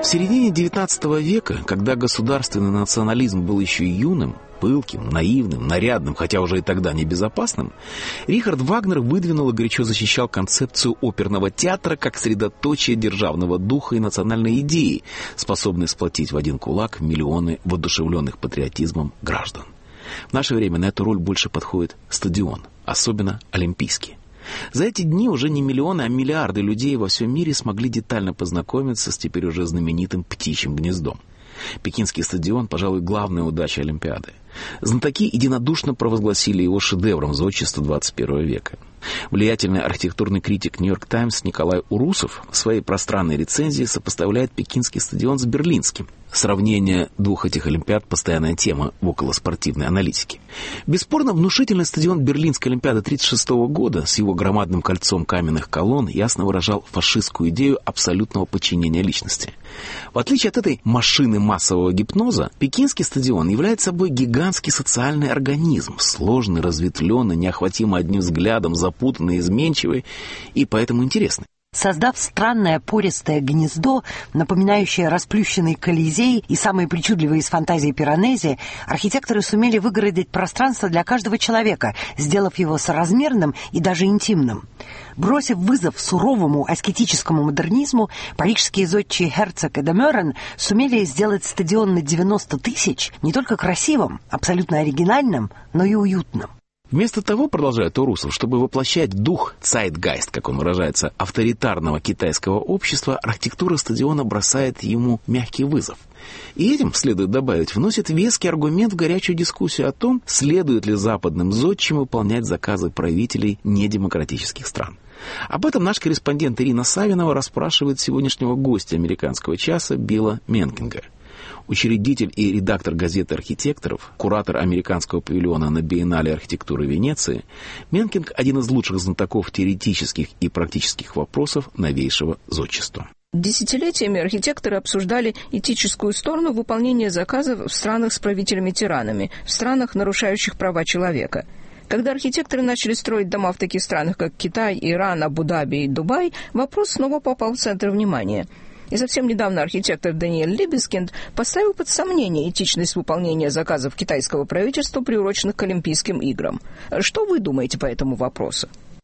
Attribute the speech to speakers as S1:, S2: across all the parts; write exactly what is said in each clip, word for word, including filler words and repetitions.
S1: середине девятнадцатого века, когда государственный национализм был еще юным, пылким, наивным, нарядным, хотя уже и тогда небезопасным, Рихард Вагнер выдвинул и горячо защищал концепцию оперного театра как средоточие державного духа и национальной идеи, способной сплотить в один кулак миллионы воодушевленных патриотизмом граждан. В наше время на эту роль больше подходит стадион, особенно олимпийский. За эти дни уже не миллионы, а миллиарды людей во всем мире смогли детально познакомиться с теперь уже знаменитым птичьим гнездом. Пекинский стадион, пожалуй, главная удача Олимпиады. Знатоки единодушно провозгласили его шедевром зодчества двадцать первого века. Влиятельный архитектурный критик «Нью-Йорк Таймс» Николай Урусов в своей пространной рецензии сопоставляет пекинский стадион с берлинским. Сравнение двух этих Олимпиад – постоянная тема в околоспортивной аналитике. Бесспорно, внушительный стадион Берлинской Олимпиады тысяча девятьсот тридцать шестого года с его громадным кольцом каменных колонн ясно выражал фашистскую идею абсолютного подчинения личности. В отличие от этой машины массового гипноза, пекинский стадион является собой гигантский социальный организм, сложный, разветвленный, неохватимый одним взглядом, запутанный, изменчивый и поэтому интересный.
S2: Создав странное пористое гнездо, напоминающее расплющенный Колизей и самые причудливые из фантазий Пиранези, архитекторы сумели выгородить пространство для каждого человека, сделав его соразмерным и даже интимным. Бросив вызов суровому аскетическому модернизму, парижские зодчие Герцог и де Мёрен сумели сделать стадион на девяносто тысяч не только красивым, абсолютно оригинальным, но и уютным.
S1: Вместо того, продолжает Урусов, чтобы воплощать дух «цайтгайст», как он выражается, авторитарного китайского общества, архитектура стадиона бросает ему мягкий вызов. И этим, следует добавить, вносит веский аргумент в горячую дискуссию о том, следует ли западным зодчим выполнять заказы правителей недемократических стран. Об этом наш корреспондент Ирина Савинова расспрашивает сегодняшнего гостя американского часа Билла Менкинга. Учредитель и редактор газеты «Архитекторов», куратор американского павильона на Биеннале архитектуры Венеции, Менкинг – один из лучших знатоков теоретических и практических вопросов новейшего зодчества.
S3: Десятилетиями архитекторы обсуждали этическую сторону выполнения заказов в странах с правителями-тиранами, в странах, нарушающих права человека. Когда архитекторы начали строить дома в таких странах, как Китай, Иран, Абу-Даби и Дубай, вопрос снова попал в центр внимания. И совсем недавно архитектор Даниэль Либескинд поставил под сомнение этичность выполнения заказов китайского правительства, приуроченных к Олимпийским играм. Что вы думаете по этому вопросу?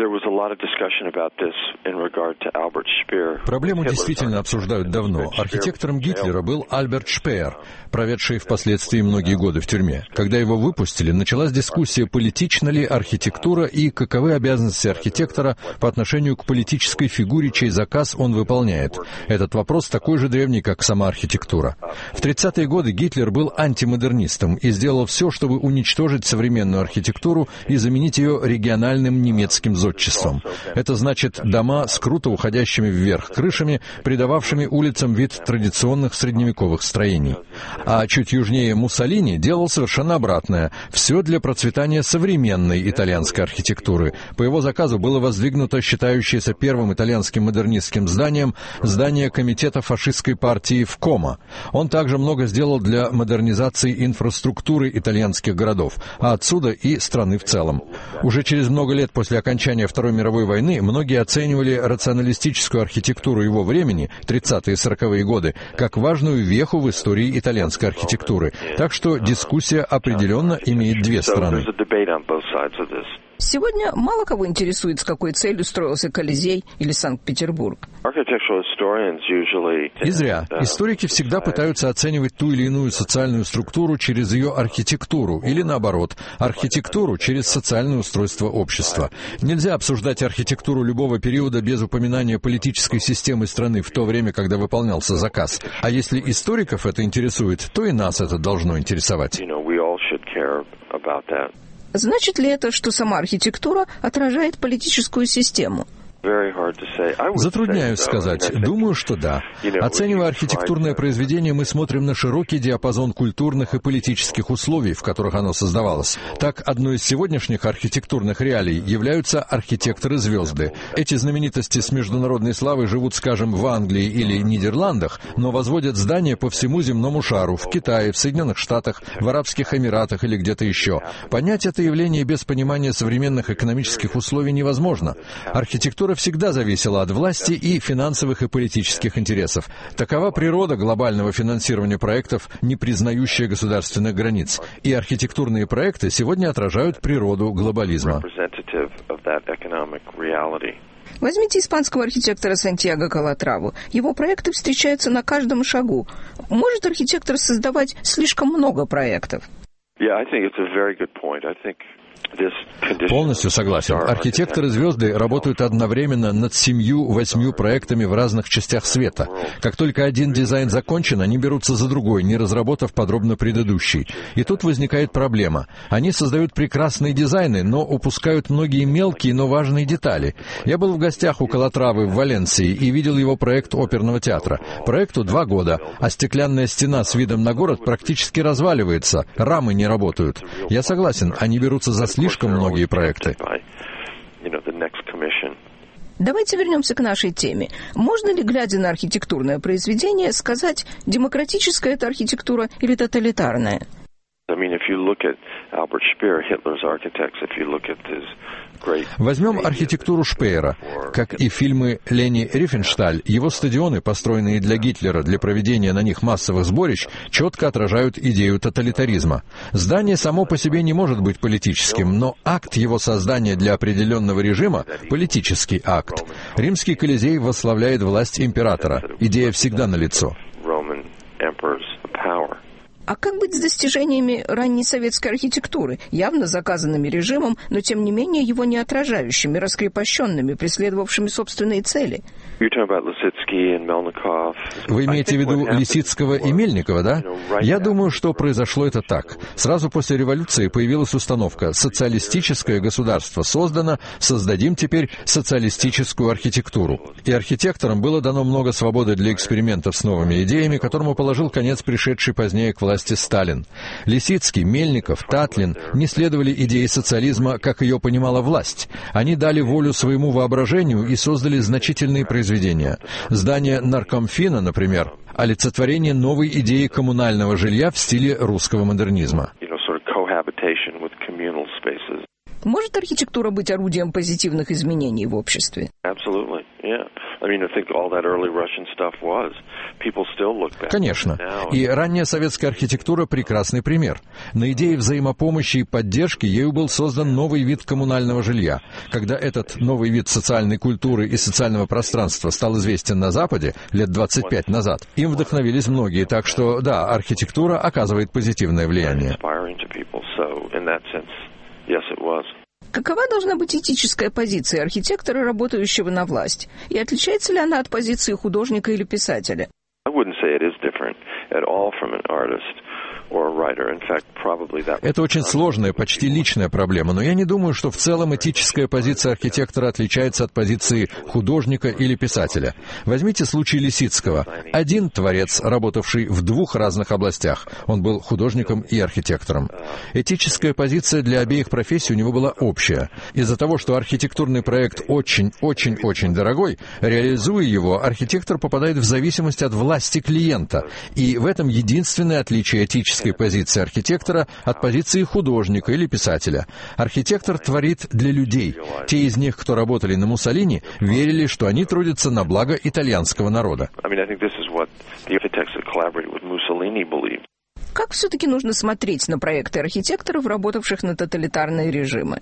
S4: Проблему действительно обсуждают давно. Архитектором Гитлера был Альберт Шпеер, проведший впоследствии многие годы в тюрьме. Когда его выпустили, началась дискуссия, политична ли архитектура и каковы обязанности архитектора по отношению к политической фигуре, чей заказ он выполняет. Этот вопрос такой же древний, как сама архитектура. В тридцатые годы Гитлер был антимодернистом и сделал все, чтобы уничтожить современную архитектуру и заменить ее региональным немецким зодчеством. Это значит дома с круто уходящими вверх крышами, придававшими улицам вид традиционных средневековых строений. А чуть южнее Муссолини делал совершенно обратное. Все для процветания современной итальянской архитектуры. По его заказу было воздвигнуто считающееся первым итальянским модернистским зданием здание комитета фашистской партии в Комо. Он также много сделал для модернизации инфраструктуры итальянских городов, а отсюда и страны в целом. Уже через много лет после окончания Второй мировой войны многие оценивали рационалистическую архитектуру его времени, тридцатые и сороковые годы, как важную веху в истории итальянской архитектуры. Так что дискуссия определенно имеет две стороны.
S3: Сегодня мало кого интересует, с какой целью строился Колизей или Санкт-Петербург.
S4: И зря. Историки всегда пытаются оценивать ту или иную социальную структуру через ее архитектуру, или наоборот, архитектуру через социальное устройство общества. Нельзя обсуждать архитектуру любого периода без упоминания политической системы страны в то время, когда выполнялся заказ. А если историков это интересует, то и нас это должно интересовать.
S3: Значит ли это, что сама архитектура отражает политическую систему?
S4: Затрудняюсь сказать. Думаю, что да. Оценивая архитектурное произведение, мы смотрим на широкий диапазон культурных и политических условий, в которых оно создавалось. Так, одной из сегодняшних архитектурных реалий являются архитекторы-звезды. Эти знаменитости с международной славой живут, скажем, в Англии или Нидерландах, но возводят здания по всему земному шару, в Китае, в Соединенных Штатах, в Арабских Эмиратах или где-то еще. Понять это явление без понимания современных экономических условий невозможно. Архитектура архитектура всегда зависела от власти и финансовых и политических интересов. Такова природа глобального финансирования проектов, не признающая государственных границ. И архитектурные проекты сегодня отражают природу глобализма.
S3: Возьмите испанского архитектора Сантьяго Калатраву. Его проекты встречаются на каждом шагу. Может архитектор создавать слишком много проектов?
S4: Полностью согласен. Архитекторы-звезды работают одновременно над семью-восьмью проектами в разных частях света. Как только один дизайн закончен, они берутся за другой, не разработав подробно предыдущий. И тут возникает проблема. Они создают прекрасные дизайны, но упускают многие мелкие, но важные детали. Я был в гостях у Калатравы в Валенсии и видел его проект оперного театра. Проекту два года, а стеклянная стена с видом на город практически разваливается, рамы не работают. Я согласен, они берутся за слишком многие проекты.
S3: Давайте вернемся к нашей теме. Можно ли, глядя на архитектурное произведение, сказать, демократическая это архитектура или тоталитарная?
S4: Возьмем архитектуру Шпеера. Как и фильмы Лени Рифеншталь, его стадионы, построенные для Гитлера для проведения на них массовых сборищ, четко отражают идею тоталитаризма. Здание само по себе не может быть политическим, но акт его создания для определенного режима – политический акт. Римский Колизей восславляет власть императора. Идея всегда налицо.
S3: А как быть с достижениями ранней советской архитектуры, явно заказанными режимом, но тем не менее его не отражающими, раскрепощенными, преследовавшими собственные цели?
S4: Вы имеете в виду Лисицкого и Мельникова, да? Я думаю, что произошло это так. Сразу после революции появилась установка «социалистическое государство создано, создадим теперь социалистическую архитектуру». И архитекторам было дано много свободы для экспериментов с новыми идеями, которому положил конец пришедший позднее к власти Сталин. Лисицкий, Мельников, Татлин не следовали идее социализма, как ее понимала власть. Они дали волю своему воображению и создали значительные произведения. Здание Наркомфина, например, олицетворение новой идеи коммунального жилья в стиле русского модернизма.
S3: Может архитектура быть орудием позитивных изменений в обществе?
S4: Конечно. И ранняя советская архитектура – прекрасный пример. На идее взаимопомощи и поддержки ею был создан новый вид коммунального жилья. Когда этот новый вид социальной культуры и социального пространства стал известен на Западе лет двадцать пять назад, им вдохновились многие. Так что, да, архитектура оказывает позитивное влияние.
S3: Какова должна быть этическая позиция архитектора, работающего на власть? И отличается ли она от позиции художника или писателя?
S4: Это очень сложная, почти личная проблема, но я не думаю, что в целом этическая позиция архитектора отличается от позиции художника или писателя. Возьмите случай Лисицкого. Один творец, работавший в двух разных областях. Он был художником и архитектором. Этическая позиция для обеих профессий у него была общая. Из-за того, что архитектурный проект очень-очень-очень дорогой, реализуя его, архитектор попадает в зависимость от власти клиента. И в этом единственное отличие этической позиции архитектора от позиции художника или писателя. Архитектор творит для людей. Те из них, кто работали на Муссолини, верили, что они трудятся на благо итальянского народа.
S3: Как все-таки нужно смотреть на проекты архитекторов, работавших на тоталитарные режимы?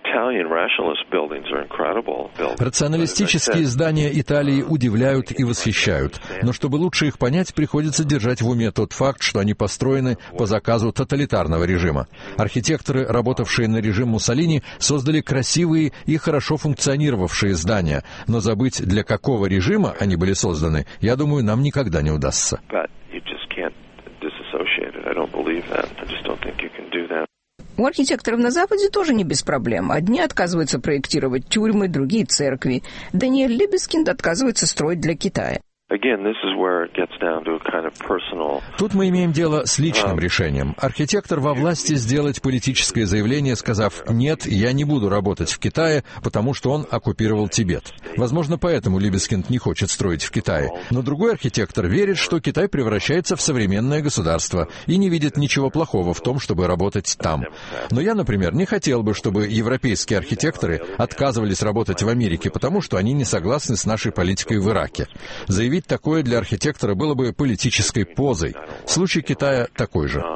S4: Рационалистические здания Италии удивляют и восхищают, но чтобы лучше их понять, приходится держать в уме тот факт, что они построены по заказу тоталитарного режима. Архитекторы, работавшие на режим Муссолини, создали красивые и хорошо функционировавшие здания, но забыть, для какого режима они были созданы, я думаю, нам никогда не удастся.
S3: У архитекторов на Западе тоже не без проблем. Одни отказываются проектировать тюрьмы, другие — церкви. Даниэль Либескинд отказывается строить для Китая.
S4: Тут мы имеем дело с личным решением. Архитектор во власти сделать политическое заявление, сказав: «Нет, я не буду работать в Китае, потому что он оккупировал Тибет». Возможно, поэтому Либескинд не хочет строить в Китае. Но другой архитектор верит, что Китай превращается в современное государство и не видит ничего плохого в том, чтобы работать там. Но я, например, не хотел бы, чтобы европейские архитекторы отказывались работать в Америке, потому что они не согласны с нашей политикой в Ираке. Заявить такое для архитектора было бы политической позой. Случай Китая такой же.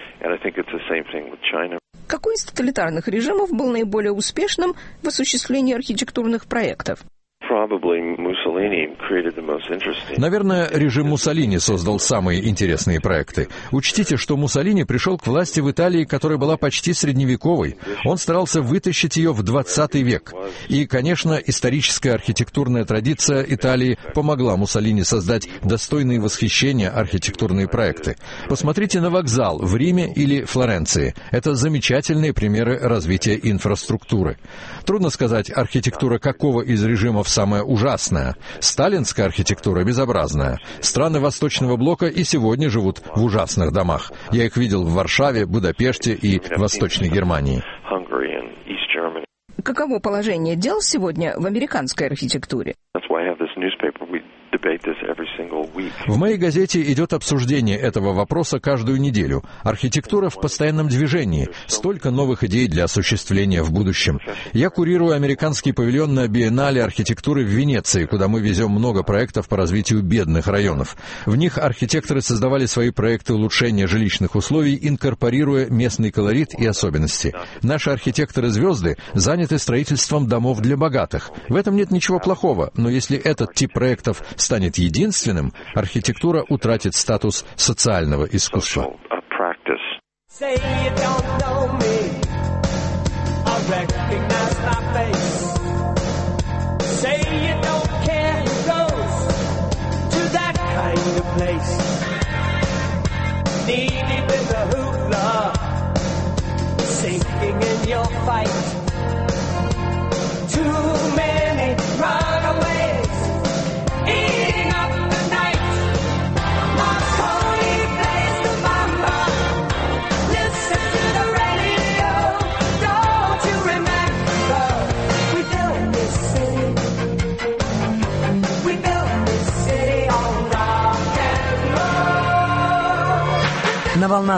S3: Какой из тоталитарных режимов был наиболее успешным в осуществлении архитектурных проектов?
S4: Наверное, режим Муссолини создал самые интересные проекты. Учтите, что Муссолини пришел к власти в Италии, которая была почти средневековой. Он старался вытащить ее в двадцатый век. И, конечно, историческая архитектурная традиция Италии помогла Муссолини создать достойные восхищения архитектурные проекты. Посмотрите на вокзал в Риме или Флоренции. Это замечательные примеры развития инфраструктуры. Трудно сказать, архитектура какого из режимов самая ужасная. Сталинская архитектура безобразная. Страны Восточного блока и сегодня живут в ужасных домах. Я их видел в Варшаве, Будапеште и Восточной Германии.
S3: Каково положение дел сегодня в американской архитектуре?
S4: В моей газете идет обсуждение этого вопроса каждую неделю. Архитектура в постоянном движении. Столько новых идей для осуществления в будущем. Я курирую американский павильон на биеннале архитектуры в Венеции, куда мы везем много проектов по развитию бедных районов. В них архитекторы создавали свои проекты улучшения жилищных условий, инкорпорируя местный колорит и особенности. Наши архитекторы-звезды заняты строительством домов для богатых. В этом нет ничего плохого, но если этот тип проектов станет единственным, архитектура утратит статус социального искусства.
S2: На волнах